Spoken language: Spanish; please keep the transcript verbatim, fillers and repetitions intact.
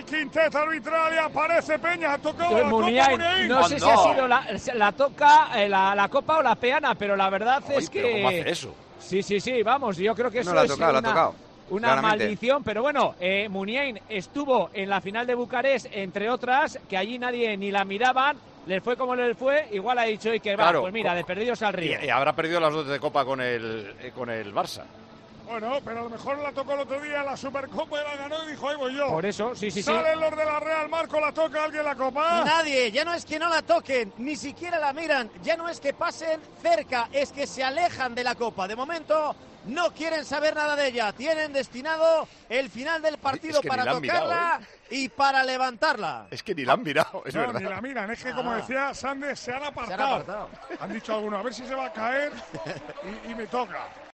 quinteta arbitral y aparece Peña. Ha tocado Pues la Muniain, copa Muniain. no sé si ha sido la, la toca, eh, la, la copa o la peana, pero la verdad Ay, es pero que... ¿cómo hace eso? Sí, sí, sí, vamos, yo creo que eso No la ha es tocado, la una, ha tocado. una Claramente. maldición, pero bueno, eh, Muniain estuvo en la final de Bucarest, entre otras, que allí nadie ni la miraban, les fue como les fue, igual ha dicho y que Claro, va, pues mira, de perdidos al río. Y, y habrá perdido las dos de Copa con el, eh, con el Barça. Bueno, pero a lo mejor la tocó el otro día la Supercopa y la ganó y dijo, ahí voy yo. Por eso, sí, sí, sí. Salen los de la Real, Marco, la toca alguien la copa. Nadie, ya no es que no la toquen, ni siquiera la miran, ya no es que pasen cerca, es que se alejan de la copa. De momento no quieren saber nada de ella, tienen destinado el final del partido Es que para ni la han mirado, tocarla y para levantarla. Es que ni la han mirado, es no, verdad. ni la miran, es que como Ah. decía Sandes, se han apartado. Se han apartado. Han dicho algunos, a ver si se va a caer y, y me toca.